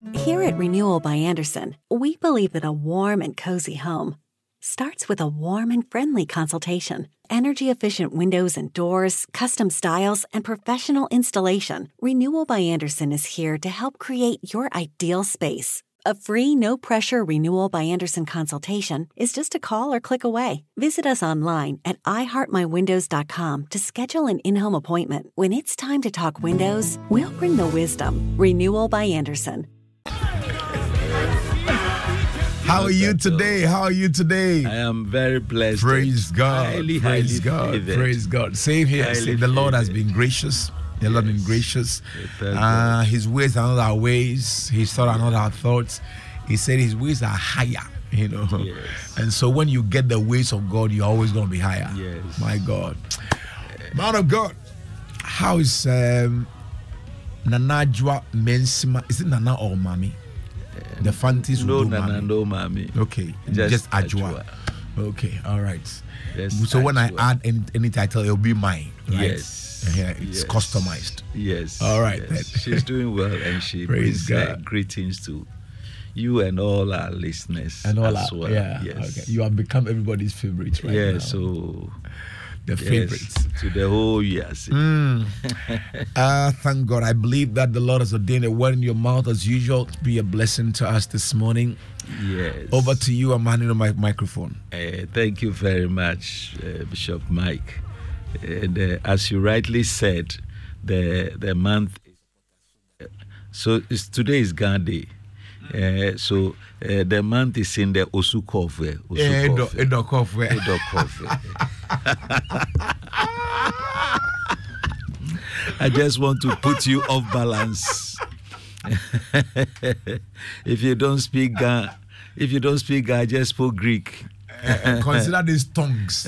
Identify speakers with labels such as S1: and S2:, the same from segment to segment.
S1: Here at Renewal by Andersen, we believe that a warm and cozy home starts with a warm and friendly consultation. Energy-efficient windows and doors, custom styles, and professional installation, Renewal by Andersen is here to help create your ideal space. A free, no-pressure Renewal by Andersen consultation is just a call or click away. Visit us online at iheartmywindows.com to schedule an in-home appointment. When it's time to talk windows, we'll bring the wisdom. Renewal by Andersen.
S2: How are you today? How are you today?
S3: I am very blessed.
S2: Praise God.
S3: Highly,
S2: Praise
S3: highly
S2: God.
S3: favored.
S2: Praise God. Same here.
S3: Highly
S2: Say the Lord has
S3: favored.
S2: been gracious. The Lord has been gracious.
S3: Thank God.
S2: His ways are not our ways. His thoughts are not our thoughts. He said his ways are higher.
S3: Yes.
S2: And so when you get the ways of God, you're always going to be higher.
S3: Yes.
S2: My God. Man of God, how is Nanajwa Mensima? Is it Nana or Mami? The Fantis
S3: No,
S2: will do
S3: Nana,
S2: Mami.
S3: no, Mami.
S2: Okay, just Ajwa. Okay, all right.
S3: Yes,
S2: So when I
S3: Ajwa.
S2: add any title, it'll be mine, right?
S3: Yes.
S2: Yeah, it's
S3: Yes.
S2: customized.
S3: Yes.
S2: All right,
S3: yes.
S2: then.
S3: She's doing well, and she
S2: Praise
S3: brings
S2: God.
S3: greetings to you and all our listeners
S2: And all
S3: as
S2: that.
S3: well.
S2: Yeah.
S3: Yes.
S2: Okay. You have become everybody's favorite right
S3: yeah.
S2: now.
S3: So
S2: The
S3: yes,
S2: favorites.
S3: to the whole yes.
S2: Thank God. I believe that the Lord has ordained a word in your mouth as usual to be a blessing to us this morning.
S3: Yes.
S2: Over to you. I'm handing on my microphone.
S3: Thank you very much, Bishop Mike. And as you rightly said, the month. So today is Ghana Day. So the month is in the Osukove.
S2: Edokofwe.
S3: I just want to put you off balance. If you don't speak Ghana, I just spoke Greek.
S2: Consider these tongues.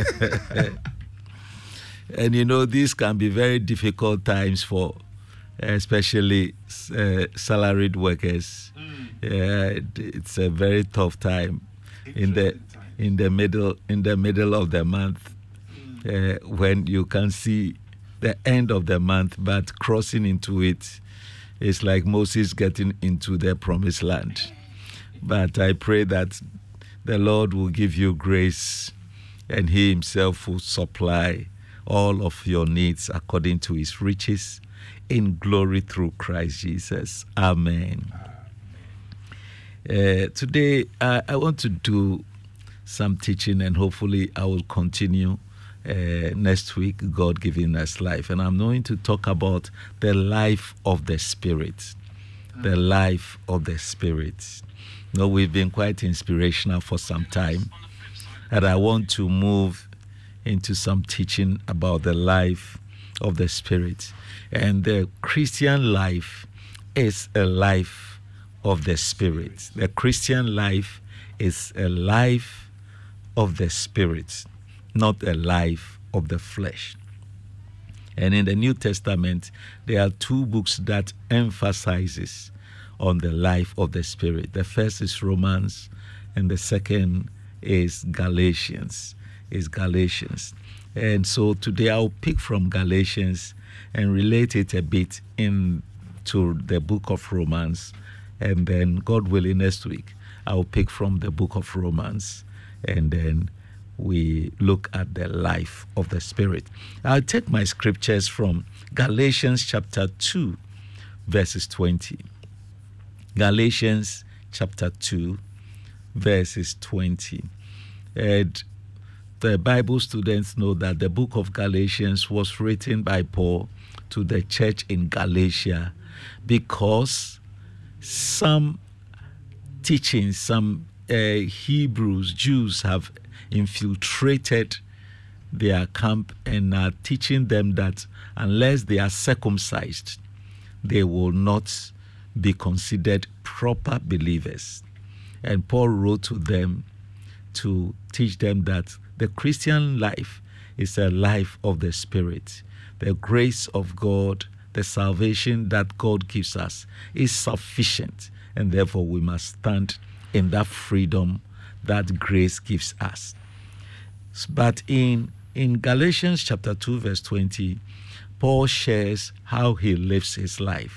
S3: And these can be very difficult times for especially salaried workers. It's a very tough time in the middle of the month when you can see the end of the month, but crossing into it is like Moses getting into the promised land. But I pray that the Lord will give you grace and He Himself will supply all of your needs according to His riches in glory through Christ Jesus. Amen. Today, I want to do some teaching, and hopefully I will continue next week, God giving us life. And I'm going to talk about the life of the Spirit. The life of the Spirit. We've been quite inspirational for some time, and I want to move into some teaching about the life of the Spirit. And the Christian life is a life of the Spirit. The Christian life is a life of the Spirit, not a life of the flesh. And in the New Testament, there are two books that emphasizes on the life of the Spirit. The first is Romans, and the second is Galatians. And so today I'll pick from Galatians and relate it a bit into the book of Romans. And then, God willing, next week I'll pick from the book of Romans, and then we look at the life of the Spirit. I'll take my scriptures from Galatians chapter 2, verses 20. Galatians chapter 2, verses 20. And the Bible students know that the book of Galatians was written by Paul to the church in Galatia because some teachings, some Hebrews, Jews have infiltrated their camp and are teaching them that unless they are circumcised, they will not be considered proper believers. And Paul wrote to them to teach them that the Christian life is a life of the Spirit. The grace of God, the salvation that God gives us is sufficient, and therefore we must stand in that freedom that grace gives us. But in Galatians chapter 2, verse 20, Paul shares how he lives his life.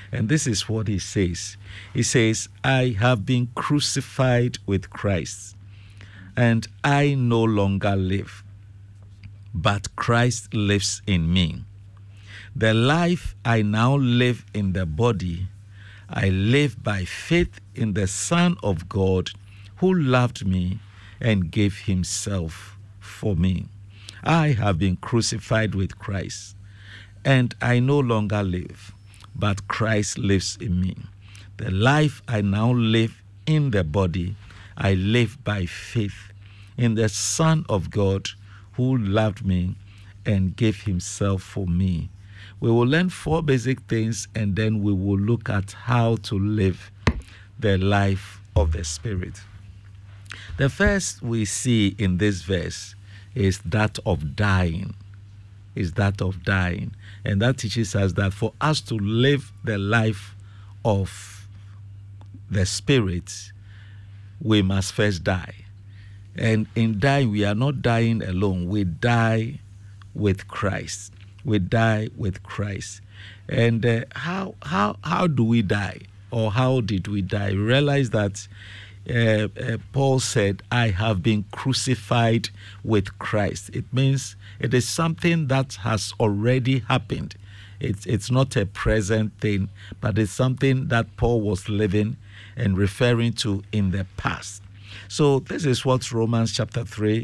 S3: And this is what he says. He says, I have been crucified with Christ, and I no longer live, but Christ lives in me. The life I now live in the body, I live by faith in the Son of God, who loved me and gave himself for me. I have been crucified with Christ, and I no longer live, but Christ lives in me. The life I now live in the body, I live by faith in the Son of God, who loved me and gave himself for me. We will learn 4 basic things, and then we will look at how to live the life of the Spirit. The first we see in this verse is that of dying. And that teaches us that for us to live the life of the Spirit, we must first die. And in dying, we are not dying alone. We die with Christ. We die with Christ. And how do we die? Or how did we die? Realize that Paul said, I have been crucified with Christ. It means it is something that has already happened. It's not a present thing, but it's something that Paul was living and referring to in the past. So this is what Romans chapter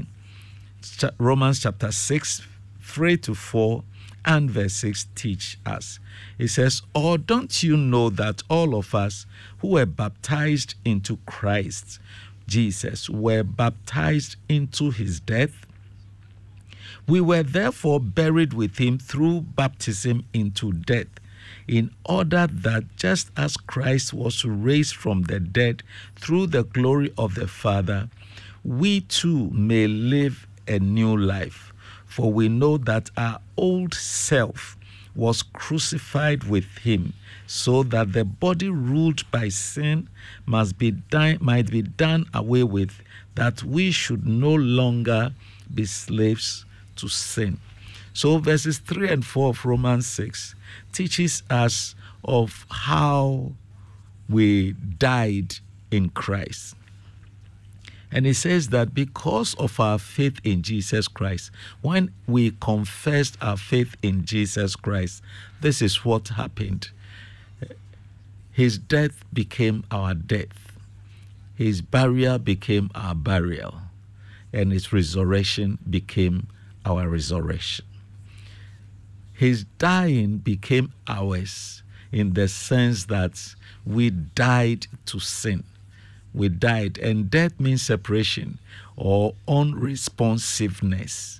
S3: 6, 3-4, and verse 6 teach us. It says, or don't you know that all of us who were baptized into Christ Jesus were baptized into his death? We were therefore buried with him through baptism into death, in order that just as Christ was raised from the dead through the glory of the Father, we too may live a new life. For we know that our old self was crucified with him, so that the body ruled by sin might be done away with, that we should no longer be slaves to sin. So verses 3 and 4 of Romans 6 teaches us of how we died in Christ. And it says that because of our faith in Jesus Christ, when we confessed our faith in Jesus Christ, this is what happened. His death became our death. His burial became our burial. And his resurrection became our resurrection. His dying became ours in the sense that we died to sin. We died, and death means separation or unresponsiveness.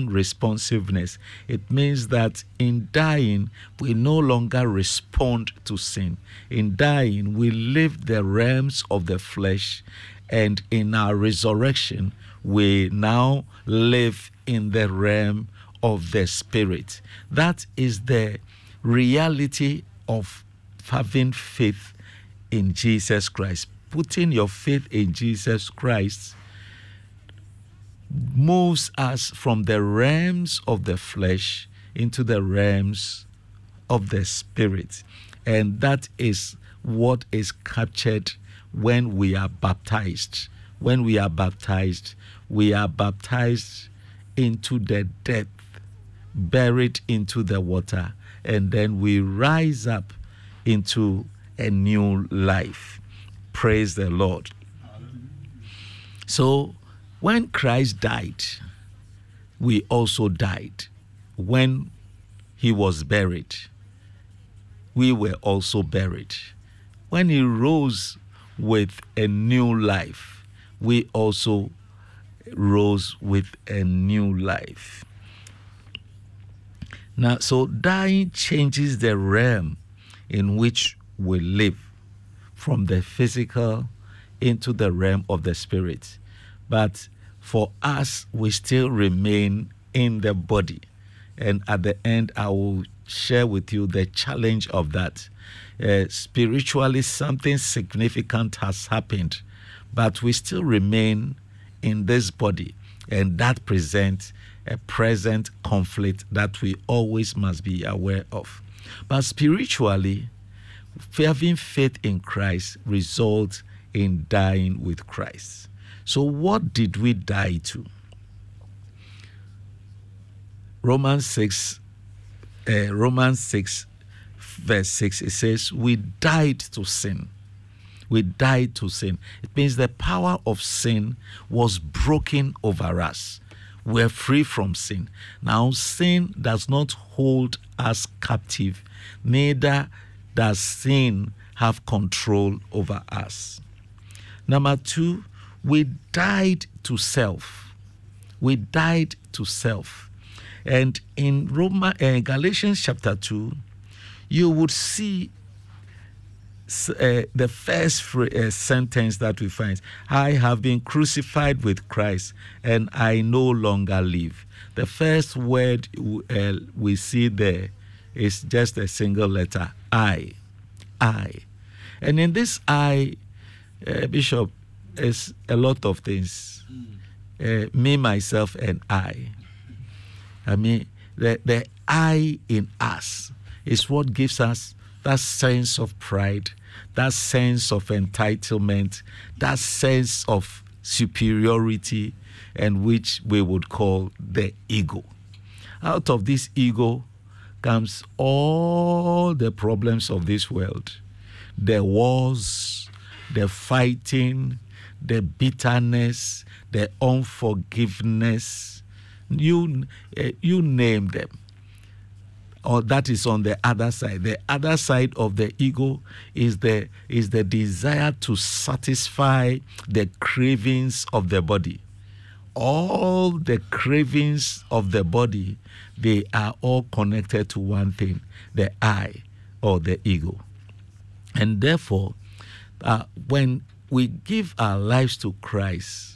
S3: It means that in dying, we no longer respond to sin. In dying, we leave the realms of the flesh, and in our resurrection, we now live in the realm of the Spirit. That is the reality of having faith in Jesus Christ. Putting your faith in Jesus Christ moves us from the realms of the flesh into the realms of the Spirit. And that is what is captured when we are baptized. When we are baptized into the death, buried into the water, and then we rise up into a new life. Praise the Lord. So, when Christ died, we also died. When he was buried, we were also buried. When he rose with a new life, we also rose with a new life. Now, so dying changes the realm in which we live, from the physical into the realm of the Spirit. But for us, we still remain in the body. And at the end, I will share with you the challenge of that. Spiritually, something significant has happened, but we still remain in this body. And that presents a present conflict that we always must be aware of. But spiritually, having faith in Christ results in dying with Christ. So what did we die to? Romans 6 verse 6, it says, we died to sin. We died to sin. It means the power of sin was broken over us. We're free from sin. Now, sin does not hold us captive, neither does sin have control over us. Number 2, we died to self. We died to self. And in Galatians chapter 2, you would see the first sentence that we find. I have been crucified with Christ, and I no longer live. The first word we see there is just a single letter, I. And in this I, Bishop, is a lot of things. Me, myself, and I. I mean, the I in us is what gives us that sense of pride, that sense of entitlement, that sense of superiority, and which we would call the ego. Out of this ego comes all the problems of this world. The wars, the fighting, the bitterness, the unforgiveness, you name them. Or that is on the other side. The other side of the ego is the desire to satisfy the cravings of the body. All the cravings of the body, they are all connected to one thing, the I, or the ego. And therefore, when we give our lives to Christ,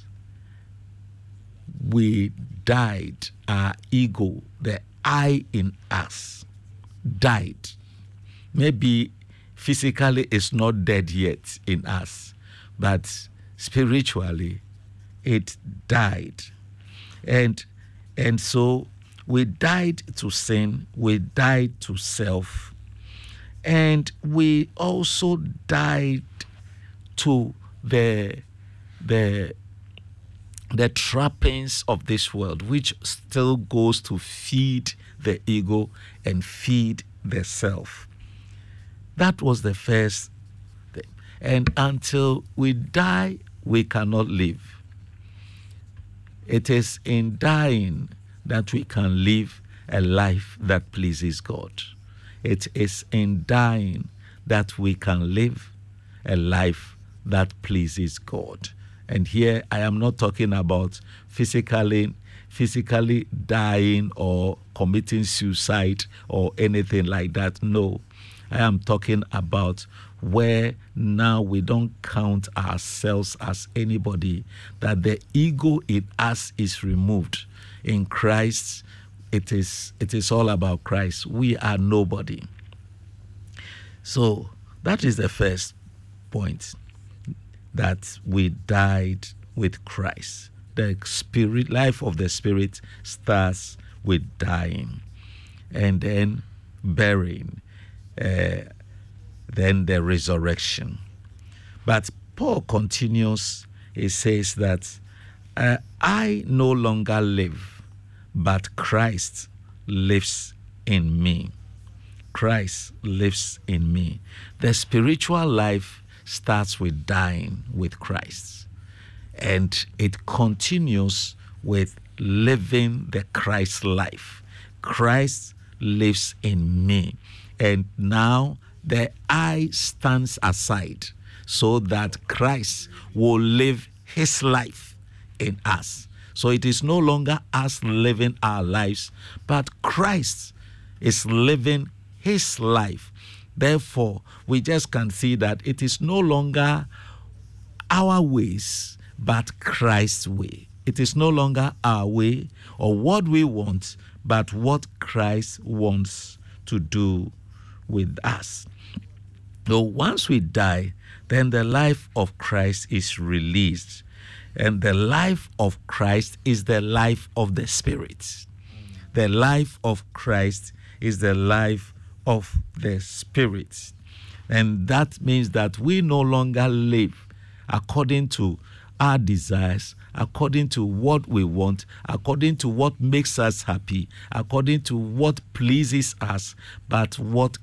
S3: we died. Our ego, the I in us, died. Maybe physically it's not dead yet in us, but spiritually it died. And so we died to sin, we died to self, and we also died to the trappings of this world, which still goes to feed the ego and feed the self. That was the first thing. And until we die, we cannot live. It is in dying that we can live a life that pleases God. It is in dying that we can live a life that pleases God. And here I am not talking about physically dying or committing suicide or anything like that. No, I am talking about where now we don't count ourselves as anybody, that the ego in us is removed. In Christ, it is all about Christ. We are nobody. So that is the first point, that we died with Christ. The spirit life of the Spirit starts with dying, and then burying, then the resurrection. But Paul continues, he says that I no longer live, but Christ lives in me. Christ lives in me. The spiritual life starts with dying with Christ, and it continues with living the Christ life. Christ lives in me, and now the I stands aside so that Christ will live his life in us. So it is no longer us living our lives, but Christ is living his life. Therefore, we just can see that it is no longer our ways, but Christ's way. It is no longer our way or what we want, but what Christ wants to do with us. So once we die, then the life of Christ is released. And the life of Christ is the life of the Spirit. The life of Christ is the life of the Spirit. And that means that we no longer live according to our desires, according to what we want, according to what makes us happy, according to what pleases us, but what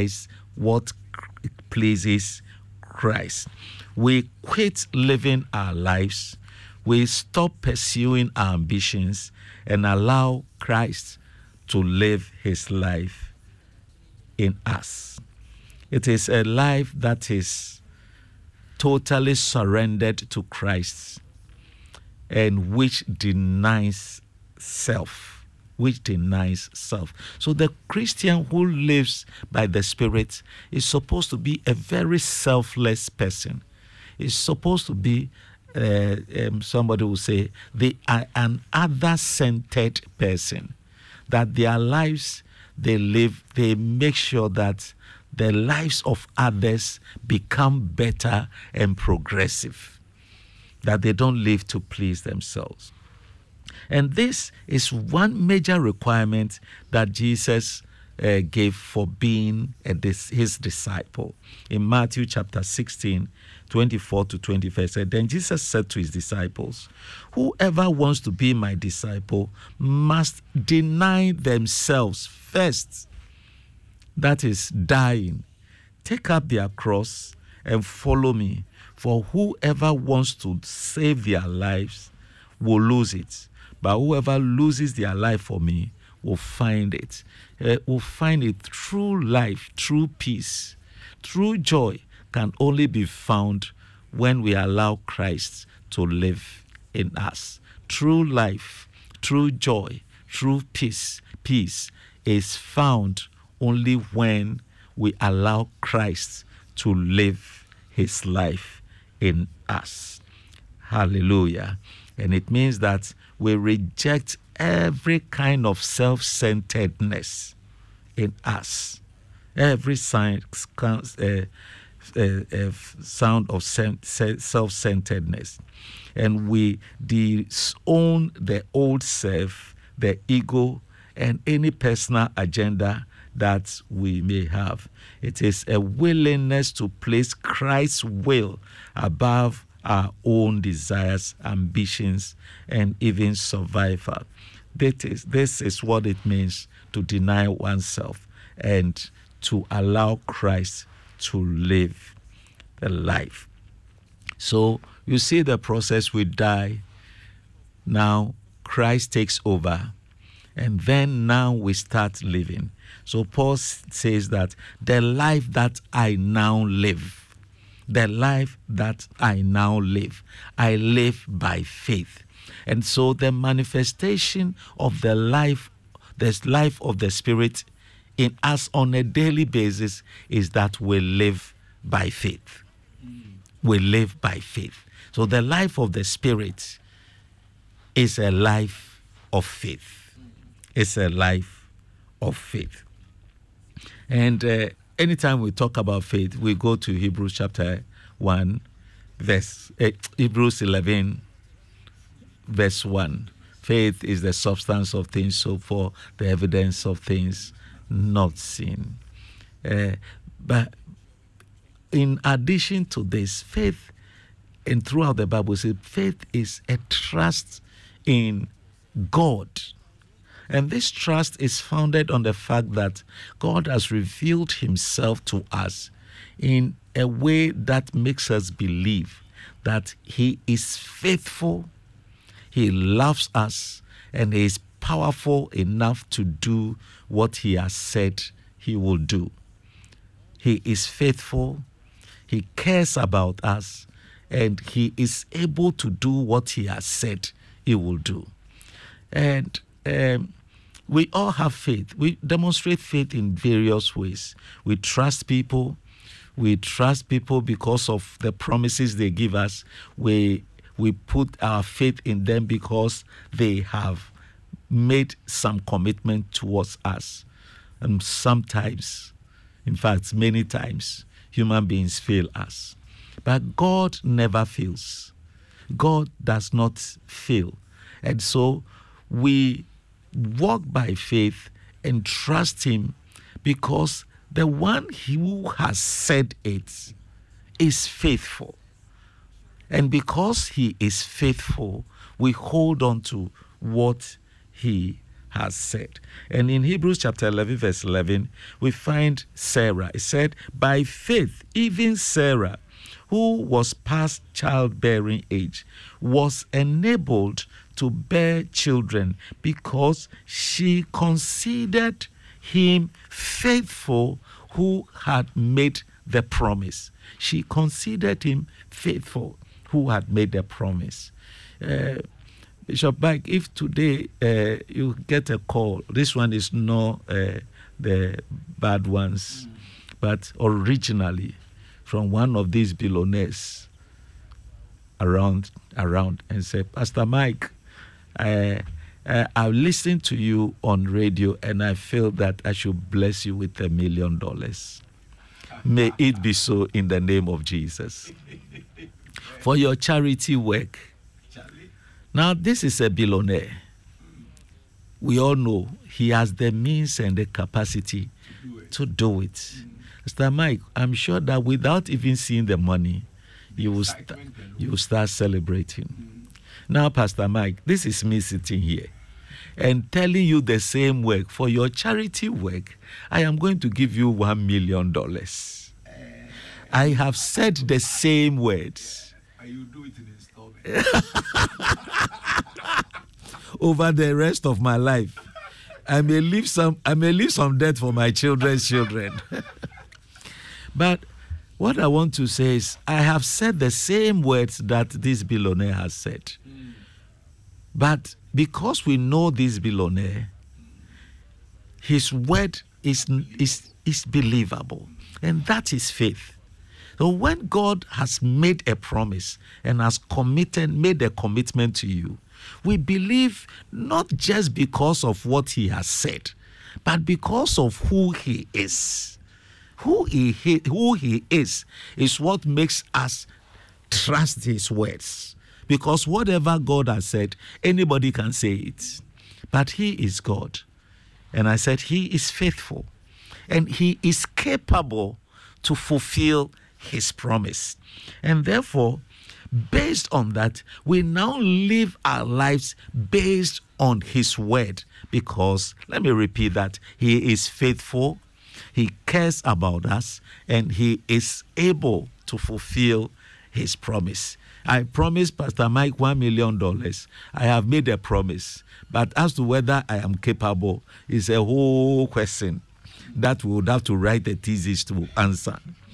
S3: pleases Christ. We quit living our lives, we stop pursuing our ambitions, and allow Christ to live his life in us. It is a life that is totally surrendered to Christ and which denies self. So the Christian who lives by the Spirit is supposed to be a very selfless person. Is supposed to be, somebody will say, an other-centered person. That their lives they live, they make sure that the lives of others become better and progressive, that they don't live to please themselves. And this is one major requirement that Jesus gave for being his disciple. In Matthew chapter 16, 24 to 25, said, Then Jesus said to his disciples, Whoever wants to be my disciple must deny themselves first. That is dying. Take up their cross and follow me. For whoever wants to save their lives will lose it. But whoever loses their life for me will find it. Will find it. True life, true peace, true joy can only be found when we allow Christ to live in us. True life, true joy, true peace is found only when we allow Christ to live his life in us. Hallelujah. And it means that we reject every kind of self-centeredness in us. Every sound of self-centeredness. And we disown the old self, the ego, and any personal agenda that we may have. It is a willingness to place Christ's will above our own desires, ambitions, and even survival. This is what it means to deny oneself and to allow Christ to live the life. So you see the process. We die. Now Christ takes over. And then now we start living. So Paul says that the life that I now live, I live by faith. And so the manifestation of the life of the Spirit in us on a daily basis is that we live by faith. We live by faith. So the life of the Spirit is a life of faith. It's a life of faith. And anytime we talk about faith, we go to Hebrews chapter 1, Hebrews 11, verse 1. Faith is the substance of things hoped for, the evidence of things not seen. But in addition to this, faith, and throughout the Bible, says faith is a trust in God. And this trust is founded on the fact that God has revealed himself to us in a way that makes us believe that he is faithful, he loves us, and he is powerful enough to do what he has said he will do. He is faithful, he cares about us, and he is able to do what he has said he will do. And we all have faith. We demonstrate faith in various ways. We trust people. We trust people because of the promises they give us. We put our faith in them because they have made some commitment towards us. And sometimes, in fact, many times, human beings fail us. But God never fails. God does not fail. And so we walk by faith and trust him because the one who has said it is faithful. And because he is faithful, we hold on to what he has said. And in Hebrews chapter 11, verse 11, we find Sarah. It said, by faith, even Sarah, who was past childbearing age, was enabled to bear children because she considered him faithful who had made the promise. She considered him faithful who had made the promise. Bishop Mike, if today you get a call, this one is not the bad ones, but originally from one of these billionaires around and say, Pastor Mike, I listened to you on radio and I feel that I should bless you with $1 million. May it be so in the name of Jesus. For your charity work. Now, this is a billionaire. We all know he has the means and the capacity to do it. Mr. Mike, I'm sure that without even seeing the money, you will start celebrating. Now, Pastor Mike, this is me sitting here and telling you the same work. For your charity work, I am going to give you $1 million. I have said the same words.
S2: And you do it in installment.
S3: Over the rest of my life. I may leave some debt for my children's children. But what I want to say is, I have said the same words that this billionaire has said. But because we know this billionaire, his word is believable. And that is faith. So when God has made a promise and has made a commitment to you, we believe not just because of what he has said, but because of who he is. Who he is what makes us trust his words. Because whatever God has said, anybody can say it. But he is God. And I said he is faithful. And he is capable to fulfill his promise. And therefore, based on that, we now live our lives based on his word. Because, let me repeat that, he is faithful, he cares about us, and he is able to fulfill his promise. I promised Pastor Mike $1 million. I have made a promise. But as to whether I am capable is a whole question that we would have to write the thesis to answer.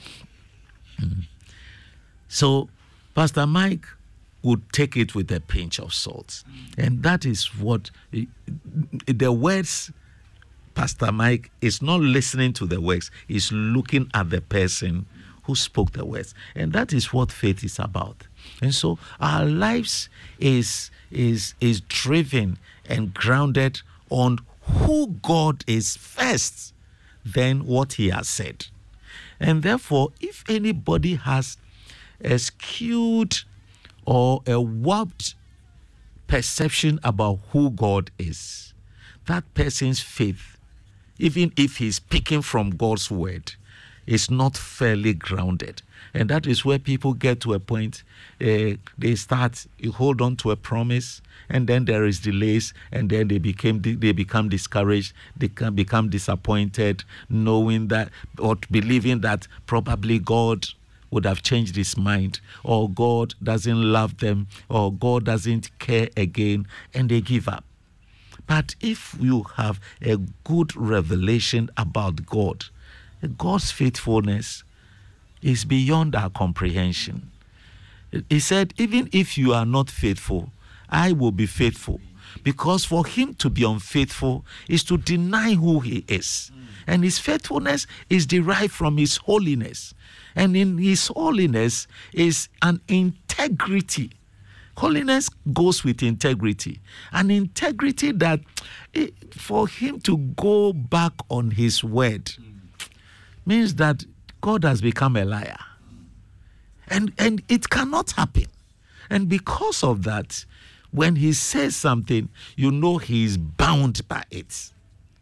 S3: So, Pastor Mike would take it with a pinch of salt. And that is what the words, Pastor Mike is not listening to the words, he's looking at the person who spoke the words. And that is what faith is about. And so our lives is driven and grounded on who God is first, then what he has said. And therefore, if anybody has a skewed or a warped perception about who God is, that person's faith, even if he's speaking from God's word, is not fairly grounded. And that is where people get to a point, you hold on to a promise, and then there is delays, and then they become discouraged, they can become disappointed, knowing that, or believing that probably God would have changed his mind, or God doesn't love them, or God doesn't care again, and they give up. But if you have a good revelation about God, God's faithfulness is beyond our comprehension. He said, even if you are not faithful, I will be faithful. Because for him to be unfaithful is to deny who he is. And his faithfulness is derived from his holiness. And in his holiness is an integrity. Holiness goes with integrity. An integrity that for him to go back on his word means that God has become a liar. And it cannot happen. And because of that, when he says something, you know he is bound by it.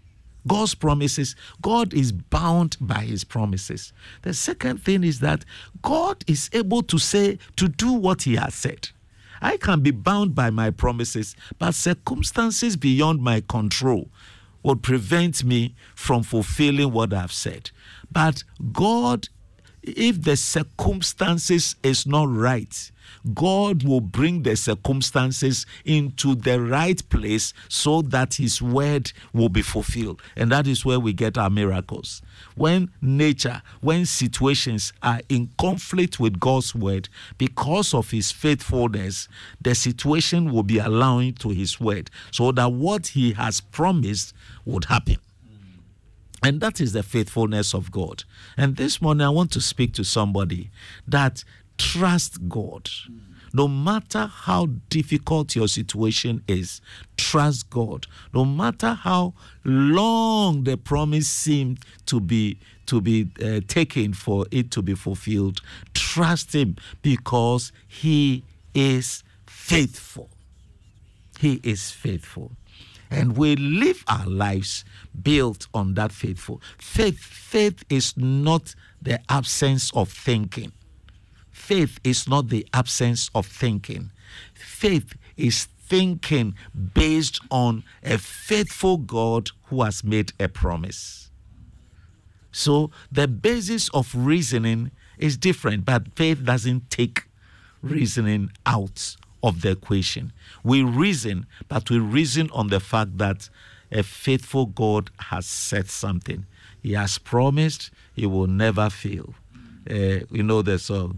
S3: God's promises, God is bound by his promises. The second thing is that God is able to do what he has said. I can be bound by my promises, but circumstances beyond my control would prevent me from fulfilling what I've said. But God, if the circumstances is not right, God will bring the circumstances into the right place so that his word will be fulfilled. And that is where we get our miracles. When situations are in conflict with God's word, because of his faithfulness, the situation will be allowing to his word so that what he has promised would happen. And that is the faithfulness of God. And this morning I want to speak to somebody that trust God. No matter how difficult your situation is, trust God. No matter how long the promise seemed to be taken for it to be fulfilled, trust him because he is faithful. He is faithful. And we live our lives built on that faithful. Faith is not the absence of thinking. Faith is not the absence of thinking. Faith is thinking based on a faithful God who has made a promise. So the basis of reasoning is different, but faith doesn't take reasoning out of the equation. We reason, but we reason on the fact that a faithful God has said something. He has promised he will never fail. You know the song.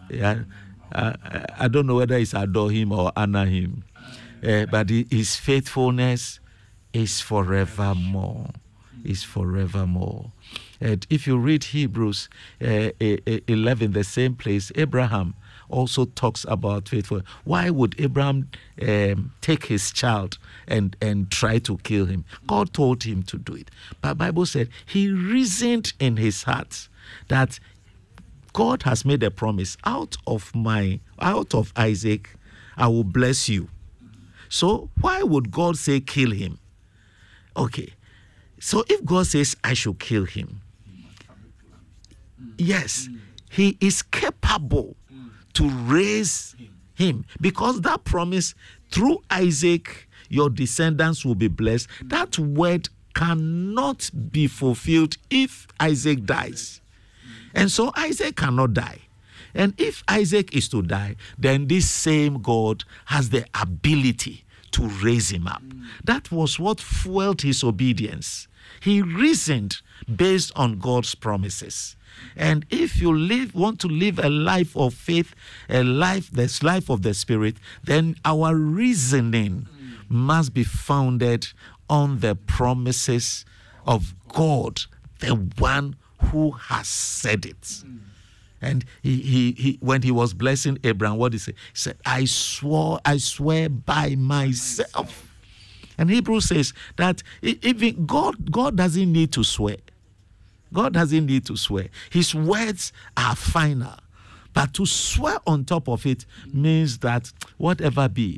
S3: I don't know whether it's adore him or honor him, but his faithfulness is forevermore. Is forevermore. And if you read Hebrews 11, the same place, Abraham also talks about faithfulness. Why would Abraham take his child and try to kill him? God told him to do it. But the Bible said he reasoned in his heart that God has made a promise. Out of Isaac, I will bless you. So why would God say kill him? Okay. So if God says I should kill him, yes, he is capable to raise him, because that promise, through Isaac, your descendants will be blessed. That word cannot be fulfilled if Isaac dies. And so Isaac cannot die. And if Isaac is to die, then this same God has the ability to raise him up. That was what fueled his obedience. He reasoned based on God's promises. And if you want to live a life of faith, this life of the Spirit, then our reasoning must be founded on the promises of God, the one who has said it. And he when he was blessing Abraham, what did he say? He said, I swear by myself. And Hebrews says that even God doesn't need to swear. God doesn't need to swear. His words are final. But to swear on top of it means that whatever be.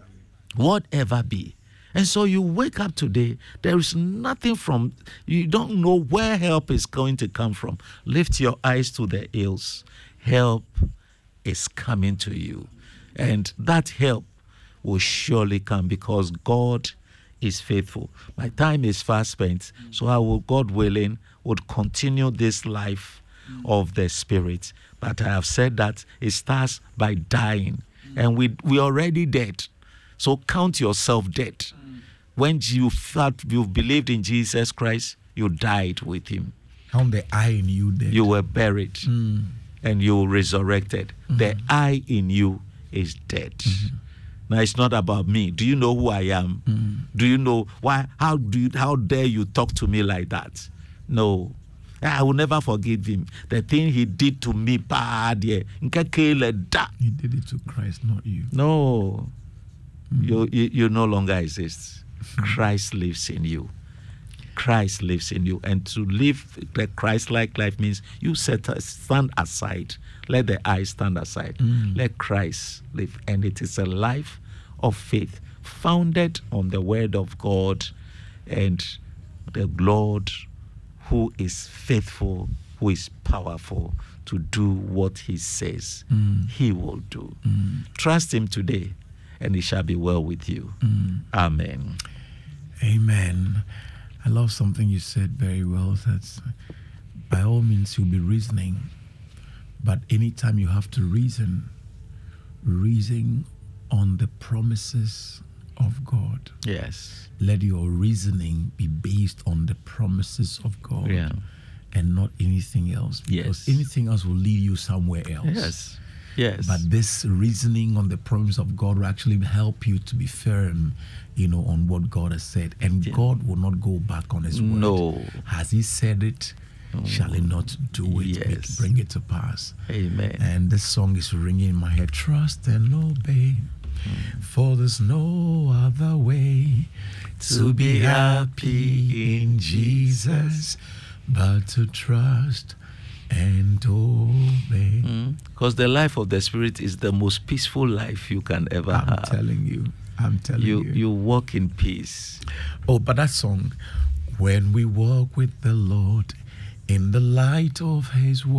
S3: And so you wake up today, there is nothing you don't know where help is going to come from. Lift your eyes to the hills. Help is coming to you. And that help will surely come because God is faithful. My time is fast spent, so I will, God willing, would continue this life of the Spirit. But I have said that it starts by dying. And we already dead. So count yourself dead. When you've believed in Jesus Christ, you died with him.
S2: Count the I in you dead.
S3: You were buried and you resurrected. The I in you is dead. Now it's not about me. Do you know who I am? Do you know why? How dare you talk to me like that? No. I will never forgive him. The thing he did to me, he did
S2: it to Christ, not you.
S3: No. You no longer exist. Christ lives in you. Christ lives in you. And to live the Christ-like life means you stand aside. Let the I stand aside. Let Christ live. And it is a life of faith founded on the word of God and the Lord who is faithful, who is powerful to do what he says he will do. Trust him today, and it shall be well with you. Amen.
S2: Amen. I love something you said very well. That's by all means you'll be reasoning, but anytime you have to reason on the promises of God.
S3: Yes.
S2: Let your reasoning be based on the promises of God.
S3: Yeah.
S2: And not anything else. Because anything else will lead you somewhere else.
S3: Yes. Yes.
S2: But this reasoning on the promise of God will actually help you to be firm, on what God has said. And God will not go back on his word.
S3: No.
S2: Has he said it? Shall he not do it?
S3: Yes.
S2: Bring it to pass.
S3: Amen.
S2: And this song is ringing in my head. Trust and obey. For there's no other way to be happy in Jesus but to trust and obey.
S3: Because the life of the Spirit is the most peaceful life you can ever have.
S2: I'm telling you.
S3: You walk in peace.
S2: Oh, but that song, when we walk with the Lord in the light of his word.